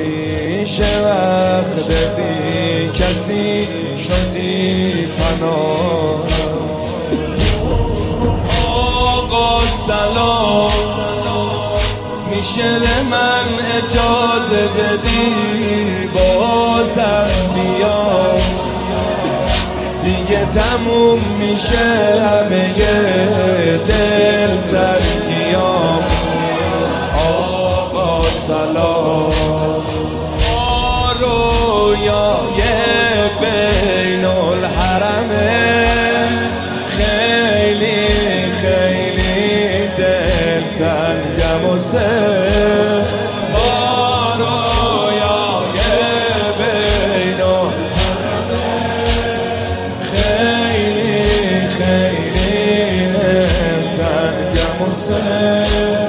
همیشه وقت بی کسی شدی پناه. آقا سلام، میشه به من اجازه بدی بازم بیام؟ دیگه تموم میشه همه دل تنگیام. آقا سلام، ما رویای بین الحرمه، خیلی خیلی دل تنگم و ما رویای بین الحرمه، خیلی خیلی دل تنگم و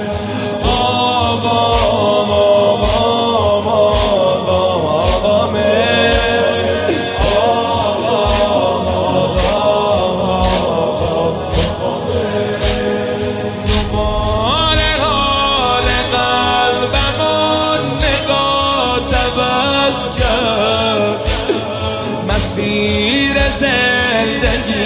مسیر زندگی